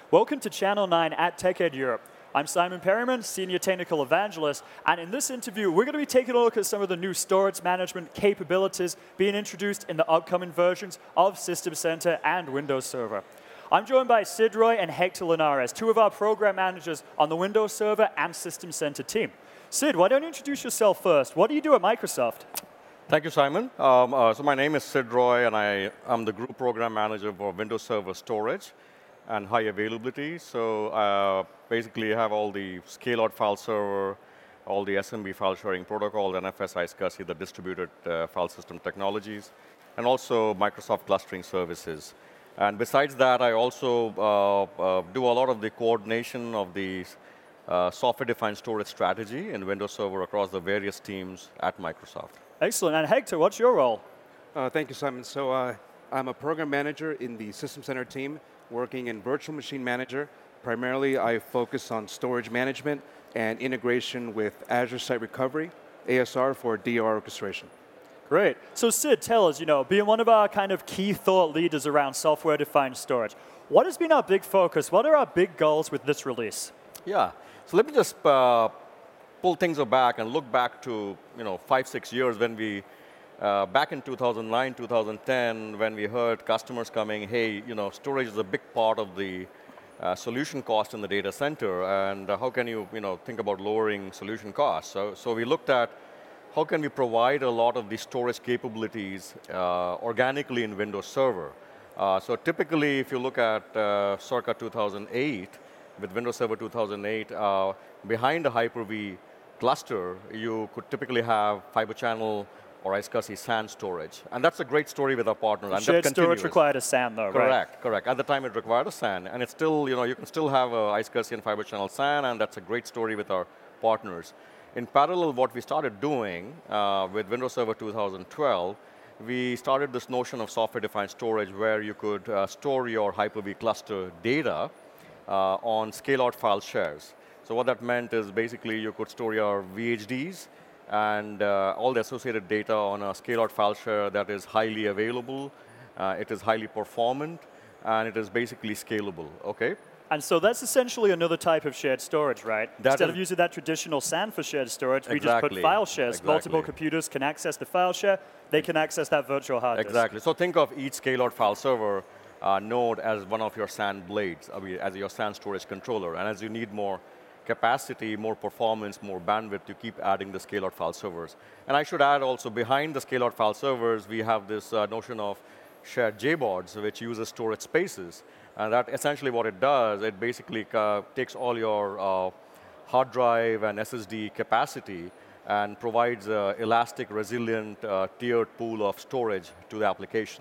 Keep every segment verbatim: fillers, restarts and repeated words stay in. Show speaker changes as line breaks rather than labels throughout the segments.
Welcome to Channel nine at TechEd Europe. I'm Simon Perryman, Senior Technical Evangelist, and in this interview, we're going to be taking a look at some of the new storage management capabilities being introduced in the upcoming versions of System Center and Windows Server. I'm joined by Sid Roy and Hector Linares, two of our program managers on the Windows Server and System Center team. Sid, why don't you introduce yourself first? What do you do at Microsoft?
Thank you, Simon. Um, uh, so my name is Sid Roy, and I am the Group Program Manager for Windows Server Storage and High Availability. So uh, basically, I have all the scale-out file server, all the S M B file sharing protocols, N F S, iSCSI, the distributed uh, file system technologies, and also Microsoft clustering services. And besides that, I also uh, uh, do a lot of the coordination of the uh, software-defined storage strategy in Windows Server across the various teams at Microsoft.
Excellent. And Hector, what's your role?
Uh, thank you, Simon. So uh, I'm a program manager in the System Center team, working in Virtual Machine Manager. Primarily, I focus on storage management and integration with Azure Site Recovery, A S R for D R orchestration.
Great. So Sid, tell us, you know, being one of our kind of key thought leaders around software-defined storage, what has been our big focus? What are our big goals with this release?
Yeah. So let me just uh, pull things back and look back to, you know, five, six years when we, uh, back in two thousand nine, two thousand ten, when we heard customers coming, hey, you know, storage is a big part of the uh, solution cost in the data center, and uh, how can you, you know, think about lowering solution costs? So, so we looked at how can we provide a lot of the storage capabilities uh, organically in Windows Server. Uh, so typically, if you look at uh, circa two thousand eight, with Windows Server two thousand eight, uh, behind a Hyper-V cluster, you could typically have Fiber Channel or iSCSI S A N storage. And that's a great story with our partners. And
shared
that
storage required a S A N, though,
correct,
right?
Correct, correct. At the time, it required a S A N. And it's still, you know, you can still have a iSCSI and Fiber Channel S A N, and that's a great story with our partners. In parallel, what we started doing uh, with Windows Server two thousand twelve, we started this notion of software-defined storage where you could uh, store your Hyper-V cluster data uh, on scale-out file shares. So what that meant is basically you could store your V H Ds and uh, all the associated data on a scale-out file share that is highly available, uh, it is highly performant, and it is basically scalable, okay?
And so that's essentially another type of shared storage, right?
That
Instead
is
of using that traditional S A N for shared storage, we
exactly.
just put file shares.
Exactly.
Multiple computers can access the file share. They can access that virtual hard disk.
Exactly. So think of each scale-out file server uh, node as one of your S A N blades, I mean, as your S A N storage controller. And as you need more capacity, more performance, more bandwidth, you keep adding the scale-out file servers. And I should add also, behind the scale-out file servers, we have this uh, notion of shared J BODs, which uses storage spaces. And that essentially what it does, it basically uh, takes all your uh, hard drive and S S D capacity and provides an elastic, resilient, uh, tiered pool of storage to the application.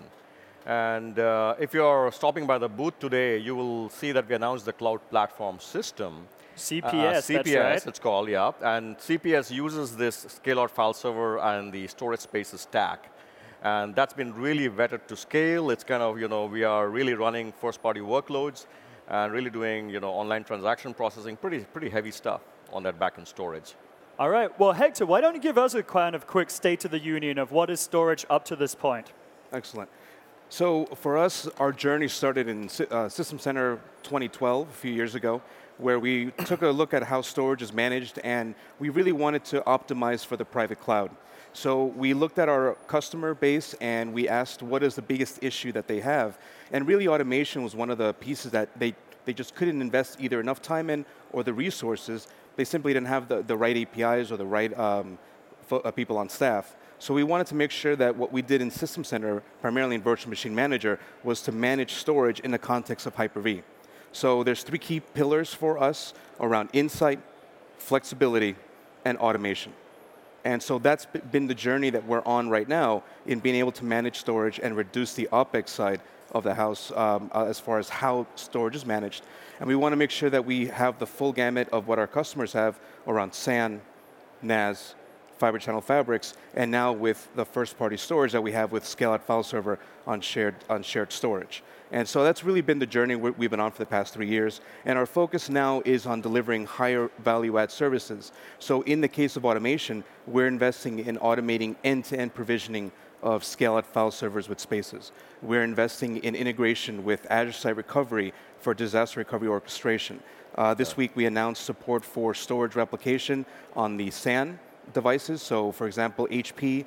And uh, if you're stopping by the booth today, you will see that we announced the Cloud Platform System.
C P S,
uh, C P S,
that's right.
It's called, yeah. And C P S uses this scale-out file server and the storage spaces stack. And that's been really vetted to scale. It's kind of, you know, we are really running first-party workloads and really doing, you know, online transaction processing, pretty, pretty heavy stuff on that backend storage.
All right. Well, Hector, why don't you give us a kind of quick state of the union of what is storage up to this point?
Excellent. So for us, our journey started in uh, System Center twenty twelve, a few years ago, where we took a look at how storage is managed, and we really wanted to optimize for the private cloud. So we looked at our customer base, and we asked what is the biggest issue that they have. And really, automation was one of the pieces that they, they just couldn't invest either enough time in or the resources. They simply didn't have the, the right A P Is or the right um, fo- uh, people on staff. So we wanted to make sure that what we did in System Center, primarily in Virtual Machine Manager, was to manage storage in the context of Hyper-V. So there's three key pillars for us around insight, flexibility, and automation. And so that's been the journey that we're on right now in being able to manage storage and reduce the OpEx side of the house um, uh, as far as how storage is managed. And we want to make sure that we have the full gamut of what our customers have around S A N, N A S, Fiber Channel Fabrics, and now with the first-party storage that we have with Scale-Out File Server on shared, on shared storage. And so that's really been the journey we've been on for the past three years. And our focus now is on delivering higher value-add services. So in the case of automation, we're investing in automating end-to-end provisioning of scale-out file servers with Spaces. We're investing in integration with Azure Site Recovery for disaster recovery orchestration. Uh, this
Okay.
week we announced support for storage replication on the S A N devices. So for example, H P,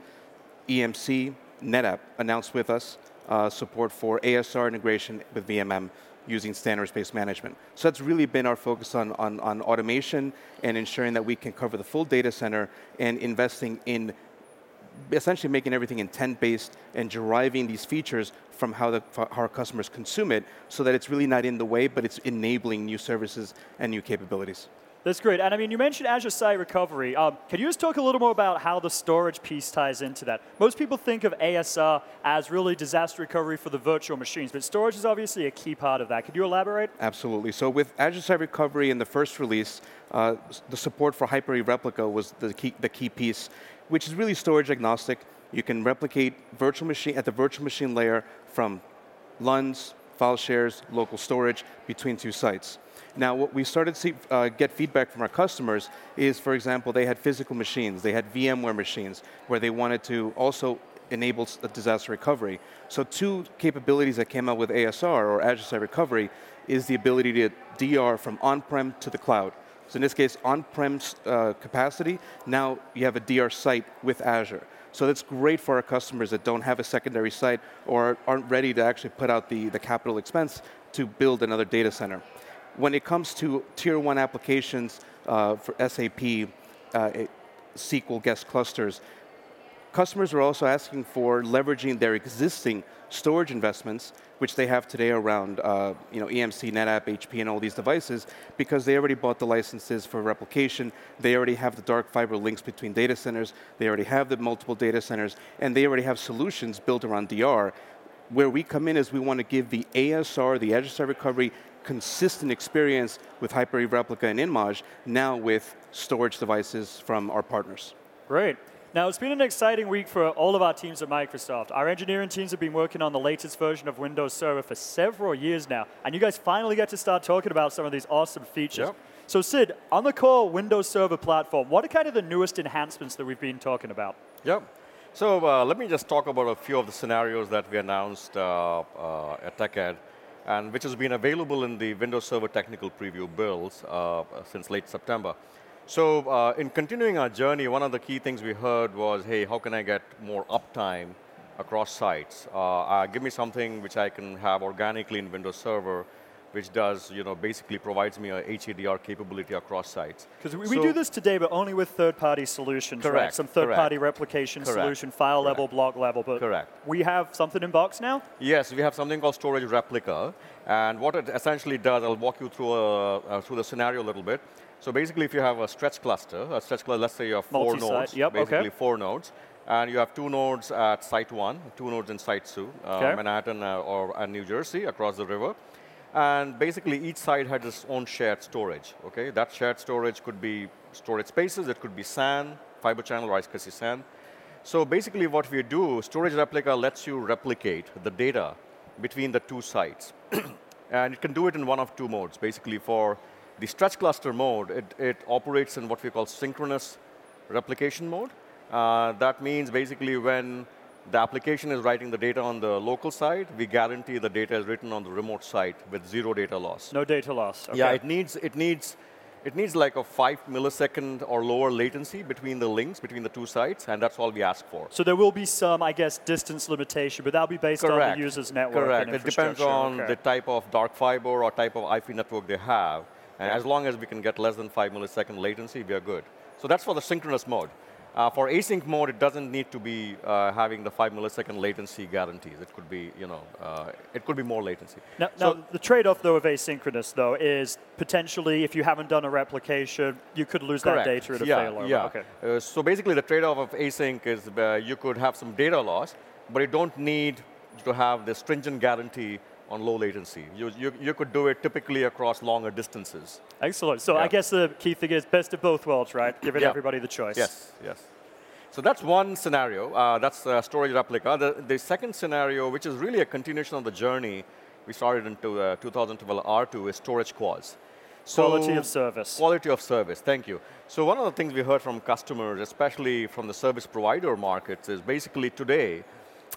E M C, NetApp announced with us uh, support for A S R integration with V M M using standards-based management. So that's really been our focus on, on, on automation and ensuring that we can cover the full data center and investing in essentially making everything intent-based and deriving these features from how, the, how our customers consume it so that it's really not in the way, but it's enabling new services and new capabilities.
That's great. And I mean, you mentioned Azure Site Recovery. Um, can you just talk a little more about how the storage piece ties into that? Most people think of A S R as really disaster recovery for the virtual machines, but storage is obviously a key part of that. Could you elaborate?
Absolutely. So with Azure Site Recovery in the first release, uh, the support for Hyper-V Replica was the key, the key piece, which is really storage agnostic. You can replicate virtual machine at the virtual machine layer from L U Ns, file shares, local storage between two sites. Now, what we started to see, uh, get feedback from our customers is, for example, they had physical machines, they had VMware machines, where they wanted to also enable a disaster recovery. So two capabilities that came out with A S R, or Azure Site Recovery, is the ability to D R from on-prem to the cloud. So in this case, on-prem uh, capacity, now you have a D R site with Azure. So that's great for our customers that don't have a secondary site or aren't ready to actually put out the, the capital expense to build another data center. When it comes to tier one applications uh, for S A P, uh, S Q L guest clusters, customers are also asking for leveraging their existing storage investments, which they have today around uh, you know, E M C, NetApp, H P, and all these devices, because they already bought the licenses for replication, they already have the dark fiber links between data centers, they already have the multiple data centers, and they already have solutions built around D R. Where we come in is we want to give the A S R, the Azure Site Recovery, consistent experience with Hyper-V Replica and InMage, now with storage devices from our partners.
Great. Now, it's been an exciting week for all of our teams at Microsoft. Our engineering teams have been working on the latest version of Windows Server for several years now, and you guys finally get to start talking about some of these awesome features.
Yep.
So, Sid, on the core Windows Server platform, what are kind of the newest enhancements that we've been talking about?
Yep. So uh, let me just talk about a few of the scenarios that we announced uh, uh, at TechEd, and which has been available in the Windows Server technical preview builds uh, since late September. So uh, in continuing our journey, one of the key things we heard was, hey, how can I get more uptime across sites? Uh, uh, give me something which I can have organically in Windows Server, which does, you know, basically provides me a H A D R capability across sites.
Because we,
so,
we do this today, but only with third-party solutions,
correct,
right? Some third-party
correct.
replication
Correct,
solution, file
correct.
level, block level, but
Correct.
we have something in box now?
Yes, we have something called Storage Replica, and what it essentially does, I'll walk you through, a, uh, through the scenario a little bit. So basically, if you have a stretch cluster, a stretch cluster, let's say you have four
Multi-site,
nodes,
yep,
basically
okay.
four nodes, and you have two nodes at site one, two nodes in site two, uh,
Okay.
Manhattan uh, or and New Jersey across the river. And basically, each site has its own shared storage. Okay, that shared storage could be storage spaces, it could be S A N, fiber channel, or I C S A N. So basically, what we do, Storage Replica lets you replicate the data between the two sites, and it can do it in one of two modes. Basically, for the stretch cluster mode, it, it operates in what we call synchronous replication mode. Uh, that means basically when the application is writing the data on the local side, we guarantee the data is written on the remote site with zero data loss.
No data loss. Okay.
Yeah, it needs, it needs, it needs like a five millisecond or lower latency between the links, between the two sites, and that's all we ask for.
So there will be some, I guess, distance limitation, but that'll be based
Correct.
on the user's network.
Correct.
And
It depends on
infrastructure.
the
Okay.
type of dark fiber or type of I P network they have. And
Yeah.
as long as we can get less than five millisecond latency, we are good. So that's for the synchronous mode. Uh, for async mode, it doesn't need to be uh, having the five millisecond latency guarantees. It could be, you know, uh, it could be more latency.
Now,
So-
now, the trade-off, though, of asynchronous, though, is potentially if you haven't done a replication, you could lose
Correct.
that data at a
yeah,
failover.
Yeah.
Okay.
Uh, so basically, the trade-off of async is uh, you could have some data loss, but you don't need to have the stringent guarantee on low latency. You, you, you could do it typically across longer distances.
Excellent. So
Yeah.
I guess the key thing is best of both worlds, right? Giving
Yeah.
everybody the choice.
Yes, yes. So that's one scenario. Uh, that's uh, Storage Replica. The, the second scenario, which is really a continuation of the journey we started into uh, two thousand twelve R two, is storage quals. So
Quality of service.
Quality of service, thank you. So one of the things we heard from customers, especially from the service provider markets, is basically today,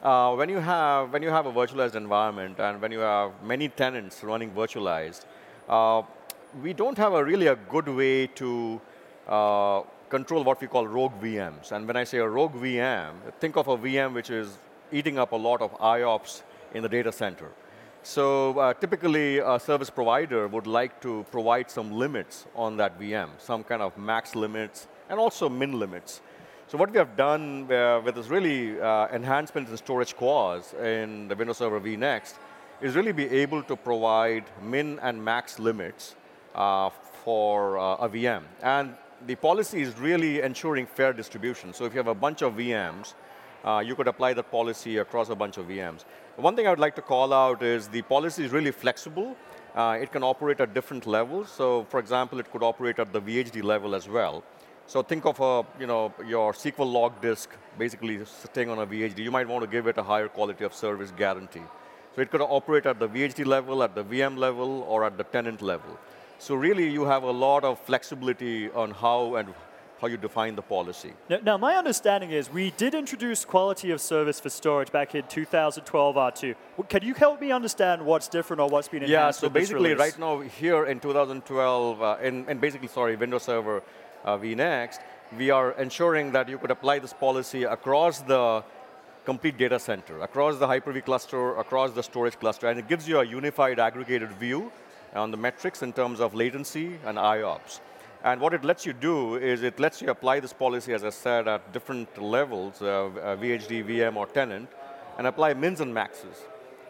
uh, when you have when you have a virtualized environment and when you have many tenants running virtualized, uh, we don't have a really a good way to uh, control what we call rogue V Ms. And when I say a rogue V M, think of a V M which is eating up a lot of I O P S in the data center. So uh, typically, a service provider would like to provide some limits on that V M, some kind of max limits and also min limits. So what we have done uh, with this really uh, enhancements in storage cores in the Windows Server vNext is really be able to provide min and max limits uh, for uh, a V M. And the policy is really ensuring fair distribution. So if you have a bunch of V Ms, uh, you could apply that policy across a bunch of V Ms. One thing I would like to call out is the policy is really flexible. Uh, it can operate at different levels. So for example, it could operate at the V H D level as well. So think of a, you know, your S Q L log disk basically sitting on a V H D. You might want to give it a higher quality of service guarantee. So it could operate at the V H D level, at the V M level, or at the tenant level. So really, you have a lot of flexibility on how and how you define the policy.
Now, now, my understanding is we did introduce quality of service for storage back in two thousand twelve R two. Can you help me understand what's different or what's been enhanced
Yeah, so
with this
basically
release?
right now here in two thousand twelve, uh, in, in basically, sorry, Windows Server uh, vNext, we are ensuring that you could apply this policy across the complete data center, across the Hyper-V cluster, across the storage cluster, and it gives you a unified aggregated view on the metrics in terms of latency and I O P S. And what it lets you do is it lets you apply this policy, as I said, at different levels, uh, uh, V H D, V M, or tenant, and apply mins and maxes.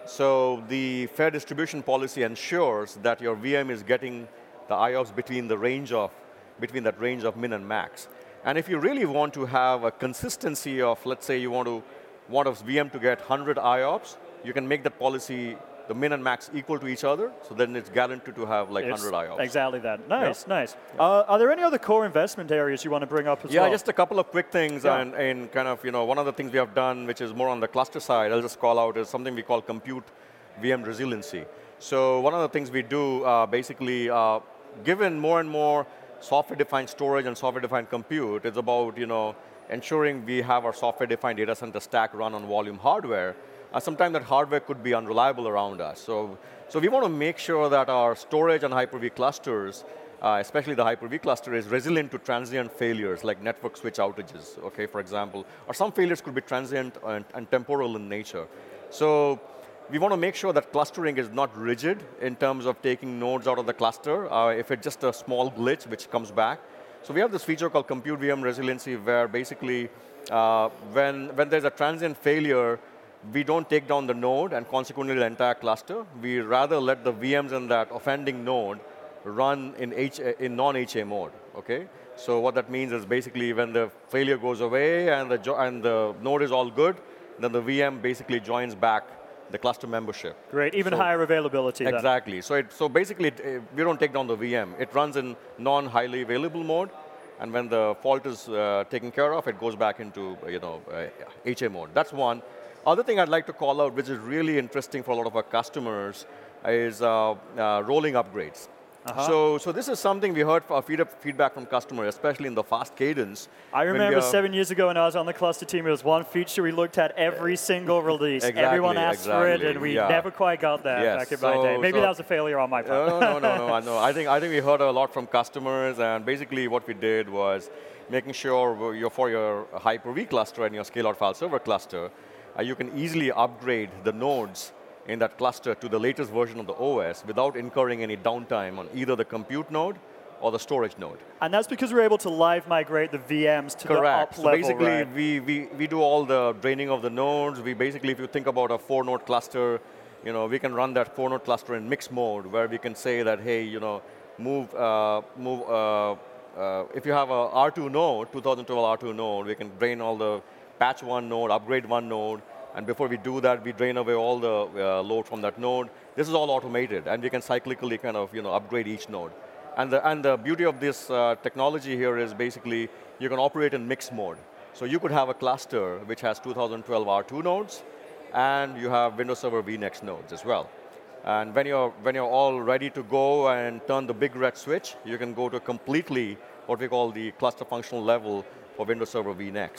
So the fair distribution policy ensures that your V M is getting the I O P S between the range of, between that range of min and max. And if you really want to have a consistency of, let's say you want to want a V M to get one hundred I O P S, you can make that policy the min and max equal to each other, so then it's guaranteed to have like
It's
one hundred I O P S.
Exactly that. Nice,
Yeah.
nice. Uh, are there any other core investment areas you want to bring up as
Yeah,
well?
just a couple of quick things,
Yeah.
and, and kind of, you know, one of the things we have done, which is more on the cluster side, I'll just call out, is something we call compute V M resiliency. So one of the things we do, uh, basically, uh, given more and more software-defined storage and software-defined compute, it's about, you know, ensuring we have our software-defined data center stack run on volume hardware. Uh, sometimes that hardware could be unreliable around us. So, so we want to make sure that our storage and Hyper-V clusters, uh, especially the Hyper-V cluster, is resilient to transient failures like network switch outages, okay, for example. Or some failures could be transient and, and temporal in nature. So we want to make sure that clustering is not rigid in terms of taking nodes out of the cluster, uh, if it's just a small glitch which comes back. So we have this feature called compute V M resiliency where basically uh, when, when there's a transient failure, we don't take down the node and consequently the entire cluster. We rather let the V Ms in that offending node run in, H in non-H A mode, okay? So what that means is basically when the failure goes away and the, jo and the node is all good, then the V M basically joins back the cluster membership.
Great, even
so,
higher availability then.
Exactly. So, it, so basically, it, uh, we don't take down the V M. It runs in non-highly available mode, and when the fault is uh, taken care of, it goes back into you know uh, H A mode. That's one. Other thing I'd like to call out, which is really interesting for a lot of our customers, is uh, uh, rolling upgrades. Uh-huh. So, so this is something we heard for feedback from customers, especially in the fast cadence.
I remember seven years ago when I was on the cluster team, it was one feature we looked at every single release.
Exactly,
Everyone asked
exactly,
for it, and we
yeah.
never quite got that
Yes,
back in
so,
my day. Maybe
so,
that was a failure on my part.
No, no, no, no, no. no. I think I think we heard a lot from customers, and basically what we did was making sure you're, for your Hyper-V cluster and your scale-out file server cluster, uh, you can easily upgrade the nodes in that cluster to the latest version of the O S without incurring any downtime on either the compute node or the storage node.
And that's because we're able to live migrate the V Ms to
Correct.
the up
so
level,
basically,
right?
we, we, we do all the draining of the nodes. We basically, if you think about a four-node cluster, you know, we can run that four-node cluster in mixed mode, where we can say that, hey, you know, move, uh, move. Uh, uh, if you have a R two node, two thousand twelve R two node, we can drain all the patch one node, upgrade one node. And before we do that, we drain away all the uh, load from that node. This is all automated, and we can cyclically kind of you know upgrade each node. And the and the beauty of this uh, technology here is basically you can operate in mixed mode. So you could have a cluster which has two thousand twelve R two nodes, and you have Windows Server vNext nodes as well. And when you're when you're all ready to go and turn the big red switch, you can go to completely what we call the cluster functional level for Windows Server vNext.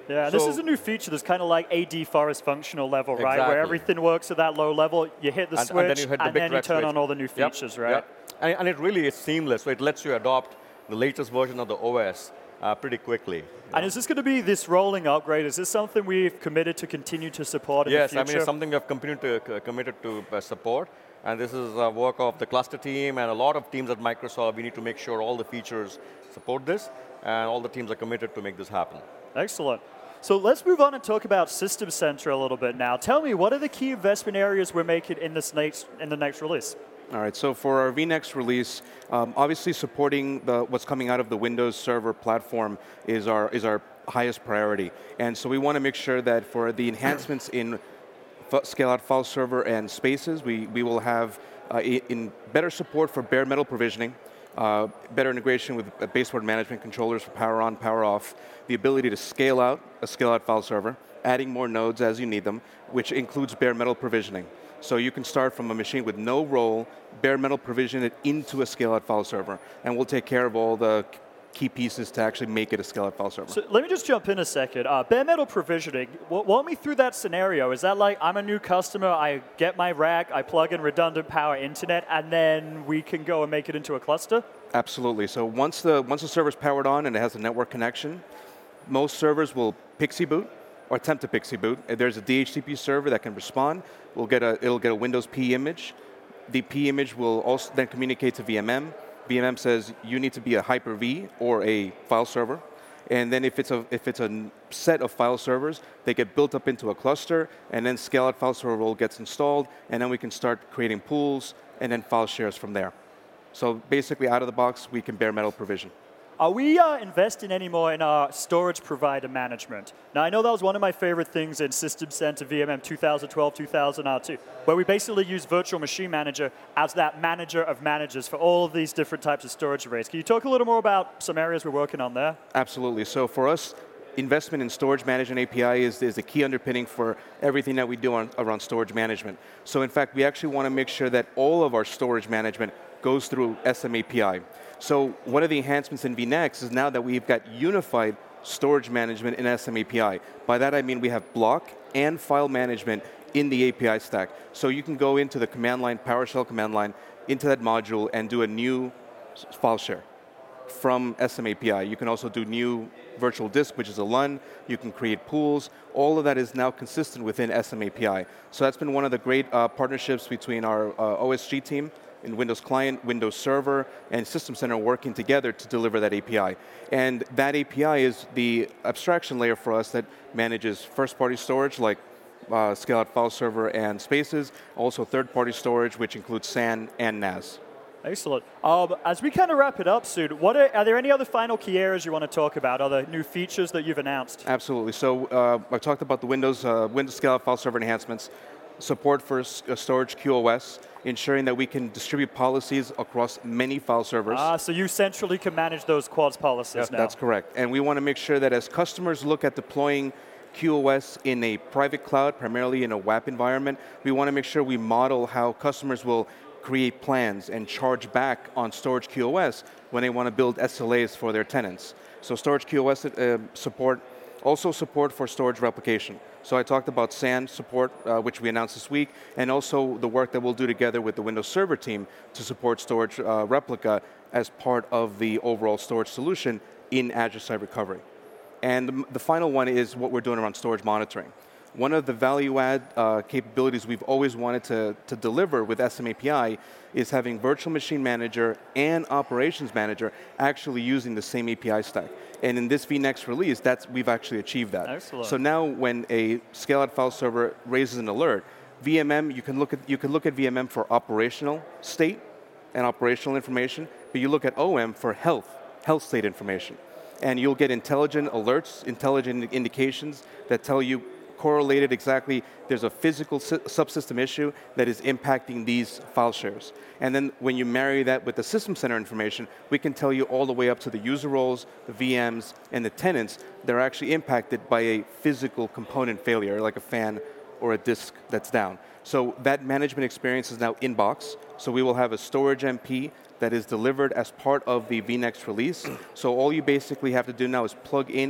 Yeah,
So-
this is a new feature that's kind of like A D Forest functional level, right? Where
Exactly.
everything works at that low level. You hit the
And-
switch,
and then you hit the big
you
red
turn
switch.
on all the new
Yep,
features, right?
yep. And, and it really is seamless, so it lets you adopt the latest version of the O S uh, pretty quickly.
And is this going to be this rolling upgrade? Is this something we've committed to continue to support in
Yes,
the
I
future?
mean, it's something we have continued to, uh, committed to uh, support. And this is uh, work of the cluster team and a lot of teams at Microsoft. We need to make sure all the features support this, and all the teams are committed to make this happen.
Excellent. So let's move on and talk about System Center a little bit now. Tell me, what are the key investment areas we're making in this next in the next release?
All right, so for our vNext release, um, obviously supporting the, what's coming out of the Windows Server platform is our, is our highest priority. And so we want to make sure that for the enhancements in f- scale-out file server and spaces, we, we will have uh, i- in better support for bare metal provisioning, uh, better integration with uh, baseboard management controllers for power on, power off, the ability to scale out a scale-out file server, adding more nodes as you need them, which includes bare metal provisioning. So you can start from a machine with no role, bare metal provision it into a scale-out file server, and we'll take care of all the key pieces to actually make it a scale-out file server.
So let me just jump in a second. Uh, bare metal provisioning, w- walk me through that scenario. Is that like I'm a new customer, I get my rack, I plug in redundant power internet, and then we can go and make it into a cluster?
Absolutely. So once the once the server's powered on and it has a network connection, most servers will Pixie boot or attempt to Pixie boot. If there's a D H C P server that can respond, we'll get a it'll get a Windows P image. The P image will also then communicate to V M M. V M M says you need to be a Hyper-V or a file server. And then if it's a if it's a n- set of file servers, they get built up into a cluster, and then scale-out file server role gets installed, and then we can start creating pools and then file shares from there. So basically, out of the box, we can bare metal provision.
Are we uh, investing any more in our storage provider management? Now, I know that was one of my favorite things in System Center V M M twenty twelve, two thousand two, where we basically use Virtual Machine Manager as that manager of managers for all of these different types of storage arrays. Can you talk a little more about some areas we're working on there?
Absolutely. So for us, investment in storage management A P I is, is the key underpinning for everything that we do on, around storage management. So in fact, we actually want to make sure that all of our storage management goes through S M A P I. So one of the enhancements in vNext is now that we've got unified storage management in S M A P I. By that I mean we have block and file management in the A P I stack. So you can go into the command line, PowerShell command line, into that module and do a new s- file share from S M A P I. You can also do new virtual disk, which is a L U N. You can create pools. All of that is now consistent within S M A P I. So that's been one of the great uh, partnerships between our uh, O S G team in Windows Client, Windows Server, and System Center working together to deliver that A P I. And that A P I is the abstraction layer for us that manages first-party storage like uh, scale-out file server and spaces, also third-party storage, which includes S A N and N A S.
Excellent. Um, as we kind of wrap it up soon, what are, are there any other final key areas you want to talk about, other new features that you've announced?
Absolutely. So uh, I talked about the Windows uh, Windows scale-out file server enhancements, support for s- uh, storage Q O S, ensuring that we can distribute policies across many file servers.
Ah, so you centrally can manage those quads policies now.
That's correct. And we want to make sure that as customers look at deploying Q O S in a private cloud, primarily in a W A P environment, we want to make sure we model how customers will create plans and charge back on storage Q O S when they want to build S L As for their tenants. So storage Q O S uh, support, also support for storage replication. So I talked about S A N support, uh, which we announced this week, and also the work that we'll do together with the Windows Server team to support storage uh, replica as part of the overall storage solution in Azure Site Recovery. And the, the final one is what we're doing around storage monitoring. One of the value-add uh, capabilities we've always wanted to, to deliver with S M A P I is having Virtual Machine Manager and Operations Manager actually using the same A P I stack. And in this vNext release, that's, we've actually achieved that.
Excellent.
So now when a scale-out file server raises an alert, V M M, you can look at, you can look at V M M for operational state and operational information, but you look at O M for health, health state information. And you'll get intelligent alerts, intelligent indications that tell you correlated exactly, there's a physical subsystem issue that is impacting these file shares. And then when you marry that with the System Center information, we can tell you all the way up to the user roles, the V Ms, and the tenants that are actually impacted by a physical component failure, like a fan or a disk that's down. So that management experience is now in-box. So we will have a storage M P that is delivered as part of the vNext release. So all you basically have to do now is plug in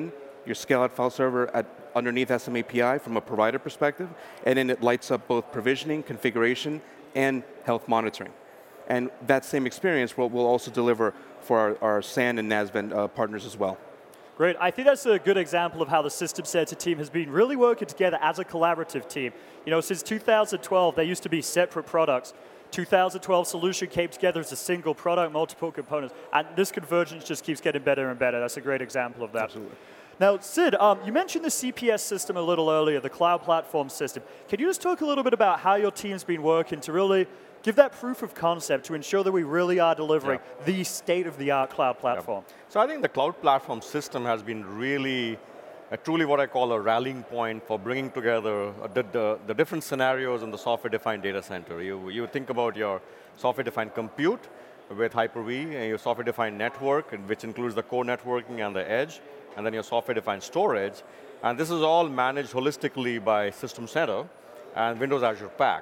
your scale-out file server at underneath S M A P I from a provider perspective, and then it lights up both provisioning, configuration, and health monitoring. And that same experience we'll, we'll also deliver for our, our S A N and N A S V E N uh, partners as well.
Great. I think that's a good example of how the System Center team has been really working together as a collaborative team. You know, since two thousand twelve, they used to be separate products. two thousand twelve solution came together as a single product, multiple components, and this convergence just keeps getting better and better. That's a great example of that.
Absolutely.
Now, Sid, um, you mentioned the C P S system a little earlier, the cloud platform system. Can you just talk a little bit about how your team's been working to really give that proof of concept to ensure that we really are delivering yeah. the state-of-the-art cloud platform?
Yeah. So I think the cloud platform system has been really, uh, truly what I call a rallying point for bringing together uh, the, the, the different scenarios in the software-defined data center. You, you think about your software-defined compute with Hyper-V, and your software-defined network, which includes the core networking and the edge, and then your software-defined storage. And this is all managed holistically by System Center and Windows Azure Pack.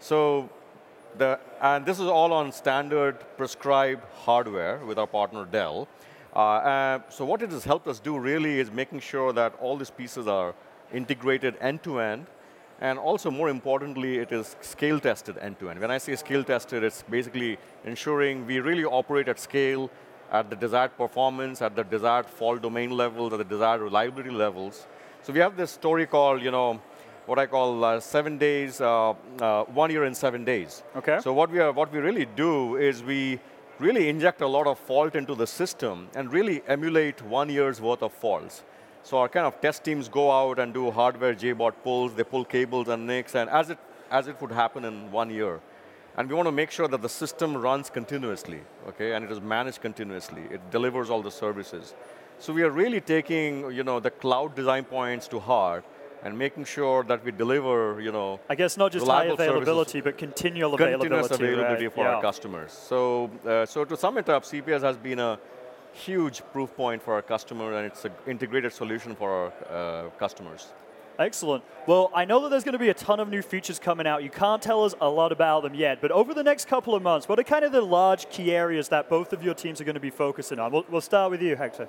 So The, and this is all on standard prescribed hardware with our partner Dell. Uh, uh, so what it has helped us do really is making sure that all these pieces are integrated end-to-end, and also more importantly, it is scale-tested end-to-end. When I say scale-tested, it's basically ensuring we really operate at scale, at the desired performance, at the desired fault domain levels, at the desired reliability levels. So we have this story called, you know, what I call uh, seven days, uh, uh, one year in seven days.
Okay.
So what we are, what we really do is we really inject a lot of fault into the system and really emulate one year's worth of faults. So our kind of test teams go out and do hardware J BOD pulls, they pull cables and N I Cs, and as it, as it would happen in one year. And we want to make sure that the system runs continuously, okay, and it is managed continuously. It delivers all the services. So we are really taking, you know, the cloud design points to heart and making sure that we deliver, you know,
I guess not just high availability,
services,
but continual
continuous
availability.
availability
right?
for
yeah.
our customers. So, uh, so to sum it up, C P S has been a huge proof point for our customer, and it's an integrated solution for our uh, customers.
Excellent. Well, I know that there's going to be a ton of new features coming out. You can't tell us a lot about them yet, but over the next couple of months, what are kind of the large key areas that both of your teams are going to be focusing on? We'll, we'll start with you, Hector.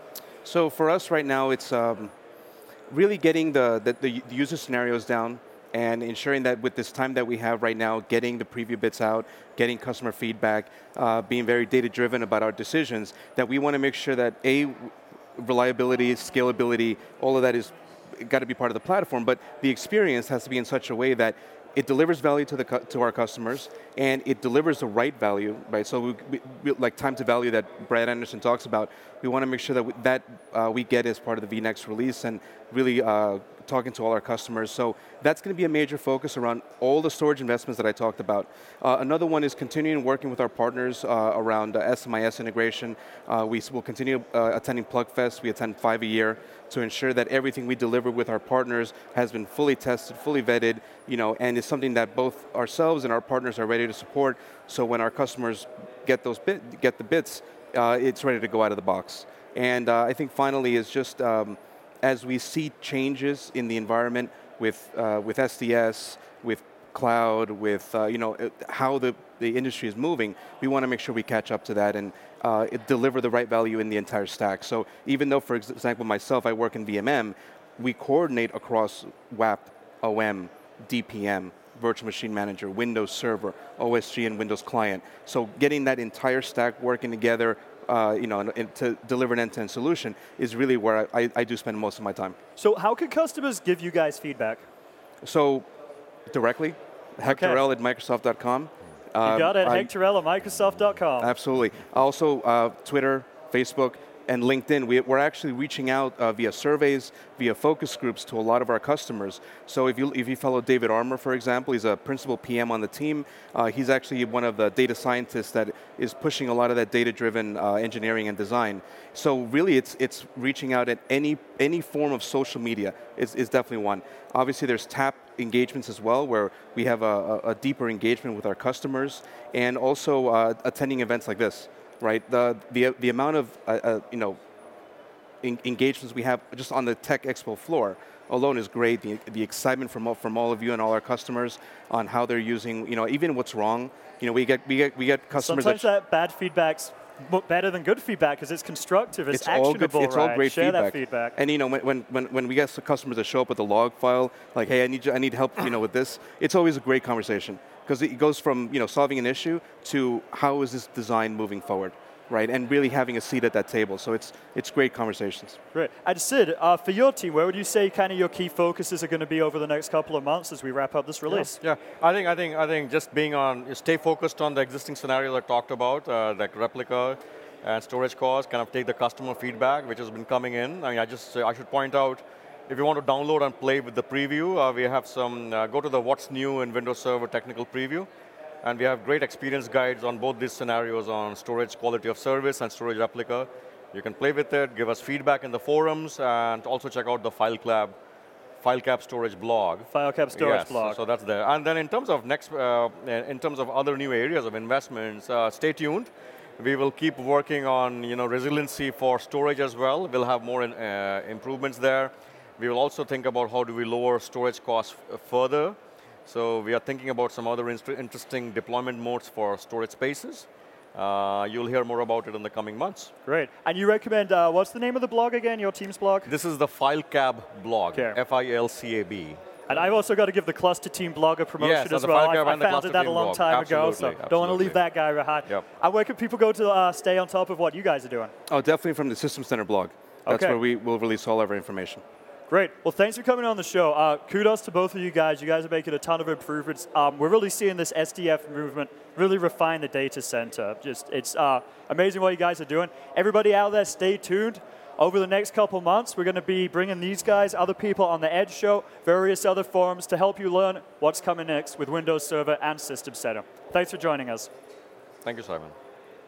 So for us right now, it's um, really getting the, the, the user scenarios down and ensuring that with this time that we have right now, getting the preview bits out, getting customer feedback, uh, being very data-driven about our decisions, that we want to make sure that A, reliability, scalability, all of that is got to be part of the platform, but the experience has to be in such a way that it delivers value to the to our customers, and it delivers the right value, right? So, we, we, we, like time to value that Brad Anderson talks about, we want to make sure that we, that uh, we get as part of the V NEXT release, and really uh, talking to all our customers. So that's going to be a major focus around all the storage investments that I talked about. Uh, another one is continuing working with our partners uh, around uh, S M I S integration. Uh, we will continue uh, attending PlugFest. We attend five a year to ensure that everything we deliver with our partners has been fully tested, fully vetted, you know, and is something that both ourselves and our partners are ready to support. So when our customers get those bit, get the bits, uh, it's ready to go out of the box. And uh, I think finally is just um, as we see changes in the environment with uh, with S D S, with cloud, with uh, you know how the the industry is moving, we want to make sure we catch up to that and uh, it deliver the right value in the entire stack. So even though, for example, myself, I work in V M M, we coordinate across W A P, O M, D P M, Virtual Machine Manager, Windows Server, O S G, and Windows Client. So getting that entire stack working together, uh, you know, and, and to deliver an end-to-end solution is really where I, I, I do spend most of my time.
So how can customers give you guys feedback?
So directly, Hector
Okay.
L at Microsoft dot com.
You got it, Hector L at Microsoft dot com.
Absolutely. Also, uh, Twitter, Facebook, and LinkedIn. We, we're actually reaching out uh, via surveys, via focus groups to a lot of our customers. So if you if you follow David Armour, for example, he's a principal P M on the team. Uh, he's actually one of the data scientists that is pushing a lot of that data-driven uh, engineering and design. So really, it's it's reaching out at any any form of social media is, is definitely one. Obviously, there's tap engagements as well, where we have a, a deeper engagement with our customers, and also uh, attending events like this. Right, the the the amount of uh, uh, you know en engagements we have just on the Tech Expo floor alone is great. The the excitement from all, from all of you and all our customers on how they're using, you know, even what's wrong. You know, we get we get we get customers.
Sometimes
that,
that bad feedback's but better than good feedback because it's constructive, it's,
it's
actionable,
all good, it's
right?
all great
Share
feedback.
that feedback.
And you know, when, when, when we get customers that show up with a log file, like, hey, I need you, I need help, you know, with this. It's always a great conversation because it goes from, you know, solving an issue to how is this design moving forward, right? And really having a seat at that table. So it's it's great conversations.
Great. And Sid, uh, for your team, where would you say kind of your key focuses are going to be over the next couple of months as we wrap up this release?
Yeah, yeah. I think I think I think just being on, stay focused on the existing scenario I talked about, uh, like replica and storage costs. Kind of take the customer feedback which has been coming in. I mean, I just I should point out, if you want to download and play with the preview, uh, we have some. Uh, go to the What's New in Windows Server technical preview. And we have great experience guides on both these scenarios on storage quality of service and storage replica. You can play with it, give us feedback in the forums, and also check out the FileCab, FileCab storage blog.
FileCab storage
yes,
blog.
So that's there. And then in terms of next, uh, in terms of other new areas of investments, uh, stay tuned. We will keep working on you know resiliency for storage as well. We'll have more in, uh, improvements there. We will also think about how do we lower storage costs further. So we are thinking about some other interesting deployment modes for storage spaces. Uh, you'll hear more about it in the coming months.
Great. And you recommend, uh, what's the name of the blog again, your team's blog?
This is the FileCab blog,
okay.
F I L C A B.
And I've also got to give the Cluster Team blog a promotion
yes,
as
the
well.
FileCab
I, I
and the
founded
Cluster
that a
Team
long
blog.
time
absolutely,
ago, so
absolutely.
don't want to leave that guy behind.
Yep.
And where can people go to uh, stay on top of what you guys are doing?
Oh, definitely from the System Center blog. That's
okay.
where we will release all of our information.
Great. Well, thanks for coming on the show. Uh, kudos to both of you guys. You guys are making a ton of improvements. Um, we're really seeing this S D F movement really refine the data center. Just, it's uh, amazing what you guys are doing. Everybody out there, stay tuned. Over the next couple months, we're going to be bringing these guys, other people on the Edge Show, various other forums to help you learn what's coming next with Windows Server and System Center. Thanks for joining us.
Thank you, Simon.